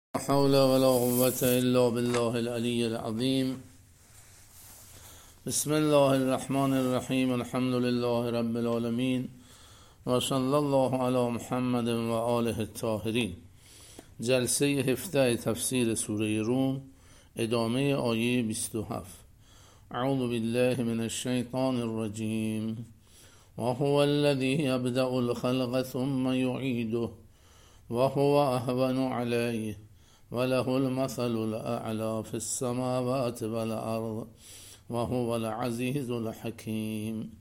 لا حول ولا قوة إلا بالله العلي العظيم. بسم الله الرحمن الرحيم. الحمد لله رب العالمين وصلى الله على محمد و آله الطاهرین. جلسه 17 تفسیر سوره روم، ادامه آیه 27. اعوذ بالله من الشیطان الرجیم. وهو الذي يبدأ الخلق ثم يعيده وهو أهون عليه وله المثل الأعلى في السماوات والأرض وهو العزیز الحکیم.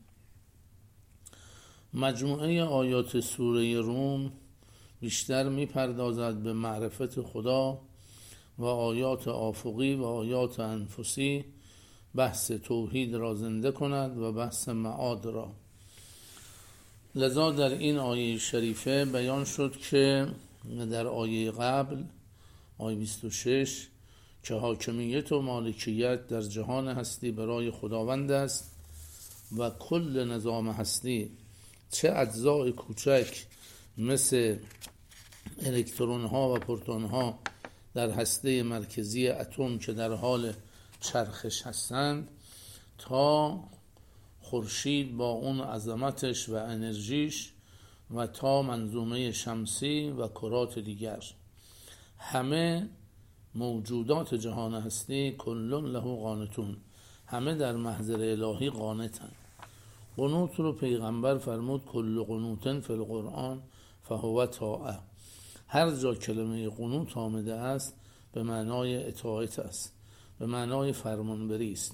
مجموعه آیات سوره روم بیشتر میپردازد به معرفت خدا و آیات آفقی و آیات انفسی بحث توحید را زنده کند و بحث معاد را. لذا در این آیه شریفه بیان شد که در آیه قبل، آیه 26، که حاکمیت و مالکیت در جهان هستی برای خداوند است و کل نظام هستی، چه اجزای کوچک مثل الکترون ها و پروتون ها در هسته مرکزی اتم که در حال چرخش هستند، تا خورشید با اون عظمتش و انرژیش و تا منظومه شمسی و کرات دیگر، همه موجودات جهان هستی کلن له قانتون، همه در محضر الهی قانتن. قنوت رو پیغمبر فرمود کل قنوتن فی القرآن فهو طاعه. هر جا کلمه قنوت آمده است به معنای اطاعت است، به معنای فرمانبری است.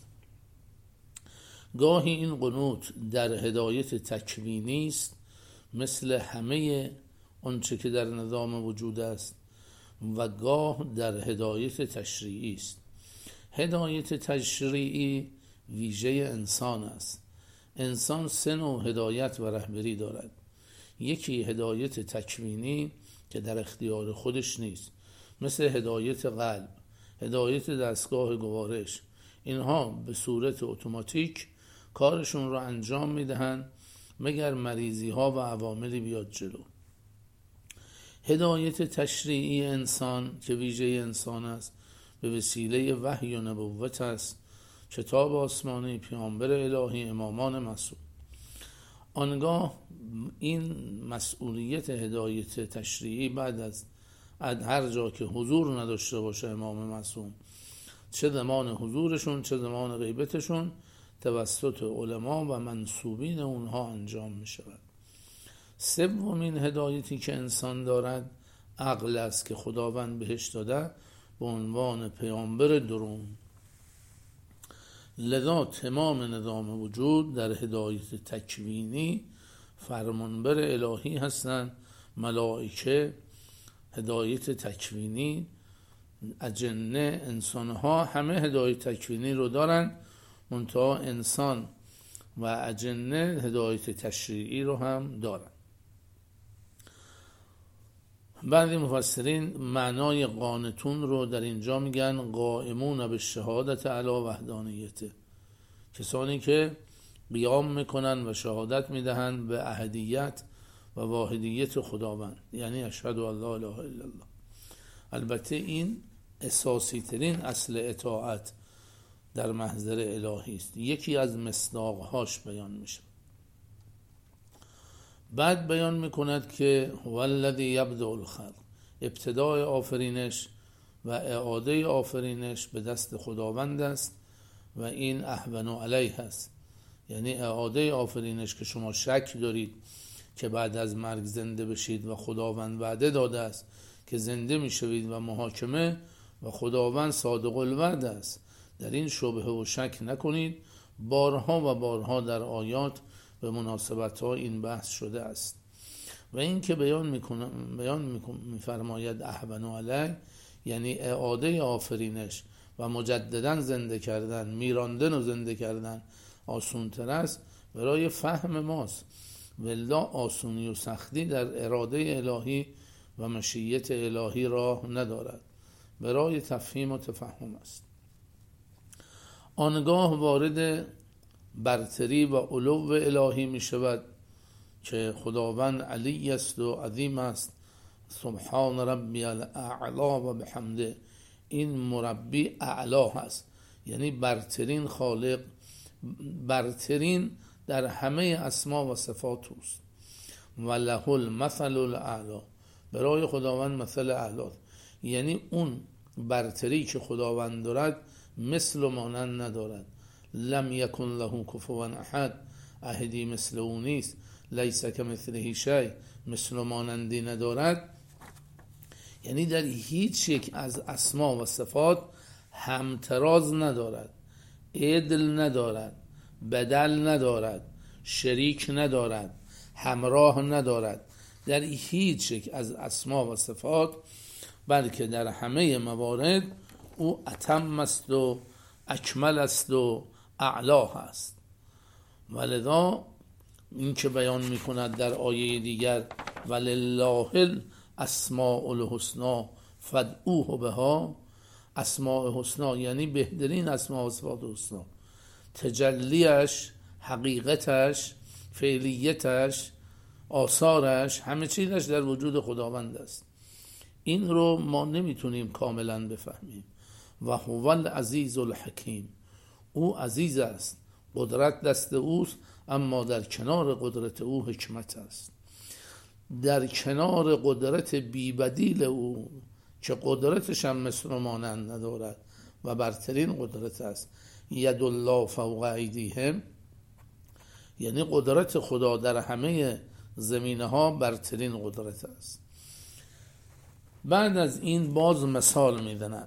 گاهی این قنوت در هدایت تکوینی است، مثل همه آنچه که در نظام وجود است، و گاه در هدایت تشریعی است. هدایت تشریعی ویژه انسان است. انسان سه نوع هدایت و رهبری دارد. یکی هدایت تکوینی که در اختیار خودش نیست، مثل هدایت قلب، هدایت دستگاه گوارش. اینها به صورت اتوماتیک کارشون رو انجام میدهن مگر مریضی ها و عواملی بیاد جلو. هدایت تشریعی انسان که ویژه انسان است، به وسیله وحی و نبوت است، کتاب آسمانی، پیامبر الهی، امامان معصوم. آنگاه این مسئولیت هدایت تشریعی بعد از هر جا که حضور نداشته باشه امام معصوم، چه زمان حضورشون چه زمان غیبتشون، توسط علما و منسوبین اونها انجام می شود. سومین هدایتی که انسان دارد عقل است که خداوند بهش داده به عنوان پیامبر درون. لذا تمام نظام وجود در هدایت تکوینی فرمانبر الهی هستند. ملائکه هدایت تکوینی، اجنه، انسانها همه هدایت تکوینی رو دارن، منتها انسان و اجنه هدایت تشریعی رو هم دارن. بعضی مفسرین معنای قانتون رو در اینجا میگن قائمون به شهادت علی وحدانیته، کسانی که قیام میکنن و شهادت میدهند به احدیت و واحدیت خداوند، یعنی اشهد ان لا اله الا الله. البته این اساسی ترین اصل اطاعت در محضر الهی است، یکی از مصداقهاش بیان میشه. بعد بیان میکند که هو الذی یبدأ الخلق، ابتدای آفرینش و اعاده آفرینش به دست خداوند است و این اهون علیه است. یعنی اعاده آفرینش که شما شک دارید که بعد از مرگ زنده بشید و خداوند وعده داده است که زنده میشوید و محاکمه، و خداوند صادق الوعد است، در این شبهه و شک نکنید. بارها و بارها در آیات به مناسبت ها این بحث شده است. و این که بیان می‌فرماید اهون علیه، یعنی اعاده آفرینش و مجددا زنده کردن، میراندن و زنده کردن آسون تر است برای فهم ماست، ولی آسونی و سختی در اراده الهی و مشیت الهی راه ندارد، برای تفهیم و تفهم است. آنگاه وارد برتری و علو الهی می شود که خداوند علی است و عظیم است سبحان ربی الاعلا و بحمده. این مربی اعلا هست، یعنی برترین خالق، برترین در همه اسما و صفات اوست. و له المثل الاعلا، برای خداوند مثل اعلا، یعنی اون برتری که خداوند دارد مثل و مانند ندارد. لم یکن له کفوا احد، احدی مثل او نیست. لیس کمثله شیء، مثل و مانندی ندارد، یعنی در هیچ یک از اسما و صفات همتراز ندارد، عدل ندارد، بدل ندارد، شریک ندارد، همراه ندارد در هیچ یک از اسما و صفات، بلکه در همه موارد او اتم است و اکمل است و اعلا هست. ولذا این که بیان میکند در آیه دیگر ولله الاسماء الحسنی فادعوه بها، اسماء حسنا یعنی بهترین اسماء و صفات حسنا، تجلیش، حقیقتش، فعلیتش، آثارش، همه چیزش در وجود خداوند است. این رو ما نمیتونیم کاملا بفهمیم. و هو العزیز الحکیم، او عزیز است، قدرت دست اوست، اما در کنار قدرت او حکمت است. در کنار قدرت بی‌بدیل او که قدرتش هم مثل و مانند ندارد و برترین قدرت است، ید الله فوق ایدیهم، یعنی قدرت خدا در همه زمینه ها برترین قدرت است. بعد از این باز مثال میدن.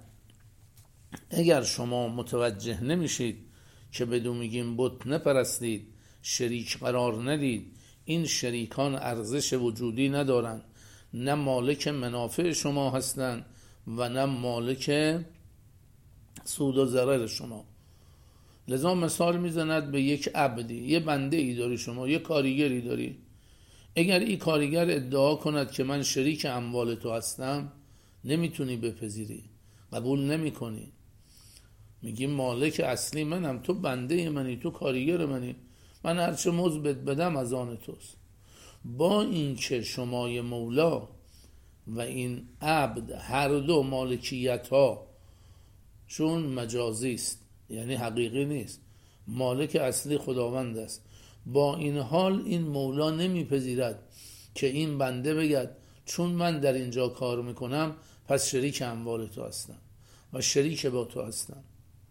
اگر شما متوجه نمیشید که بدون میگیم بت نپرستید، شریک قرار ندید، این شریکان ارزش وجودی ندارن، نه مالک منافع شما هستند و نه مالک سود و ضرر شما. لذا مثال میزند به یک عبدی، یه بنده ای داری شما، یه کارگری داری. اگر این کارگر ادعا کند که من شریک اموال تو هستم، نمیتونی بپذیری، قبول نمی کنی. میگی مالک اصلی منم، تو بنده منی، تو کارگر منی، من هرچه مثبت بدم از آن توست. با این که شمای مولا و این عبد هر دو مالکیت ها چون مجازی است، یعنی حقیقی نیست، مالک اصلی خداوند است، با این حال این مولا نمیپذیرد که این بنده بگد چون من در اینجا کار میکنم پس شریک اموال تو هستم و شریک با تو هستم.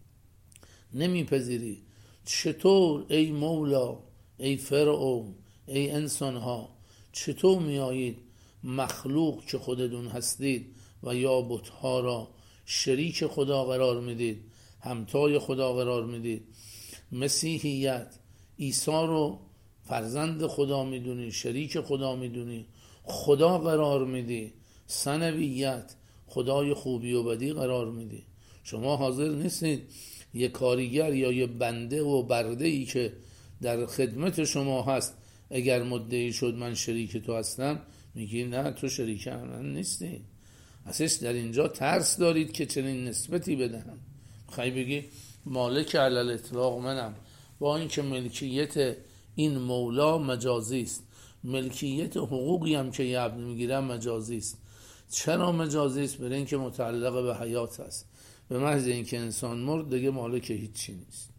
نمیپذیری. چطور ای مولا، ای فرعون، ای انسان ها، چطور میایید مخلوق که خودتون هستید و یا بت‌ها را شریک خدا قرار میدید، همتای خدا قرار میدید، مسیحیت عیسی رو فرزند خدا میدونی، شریک خدا میدونی، خدا قرار میدی، ثنویت خدای خوبی و بدی قرار میدی. شما حاضر نیستید یه کارگر یا یه بنده و برده ای که در خدمت شما هست اگر مدعی شد من شریک تو هستم، میگی نه تو شریک من نیستی. اساس در اینجا ترس دارید که چنین نسبتی بدهم. خواهی بگی مالک علل اطلاق منم، با اینکه ملکیت این مولا مجازی است، ملکیت حقوقی هم که یه عبد میگیرم مجازی است. چرا مجازی است؟ برای اینکه متعلق به حیات است. به محض اینکه انسان مرد دیگه مالک هیچی نیست.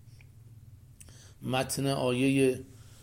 متن آیه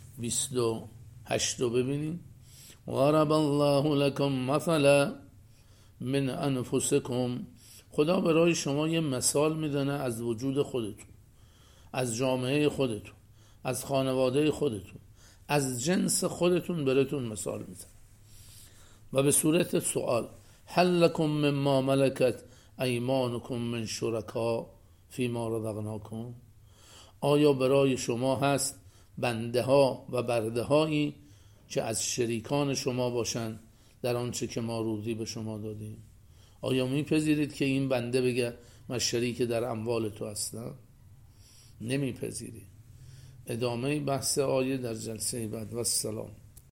28 رو ببینید. ضرب الله لكم مثلا من انفسکم، خدا برای شما یه مثال میدونه از وجود خودتون، از جامعه خودتون، از خانواده خودتون، از جنس خودتون براتون مثال میزنه و به صورت سوال هل لکم مما ملکت ایمانکم من شرکا فیما رزقناکم، آیا برای شما هست بنده ها و برده هایی که از شریکان شما باشن در آنچه که ما روزی به شما دادیم؟ آیا میپذیرید که این بنده بگه من شریک در اموال تو هستم؟ نمیپذیرید. ادامه بحث آیه در جلسه بعد. و السلام.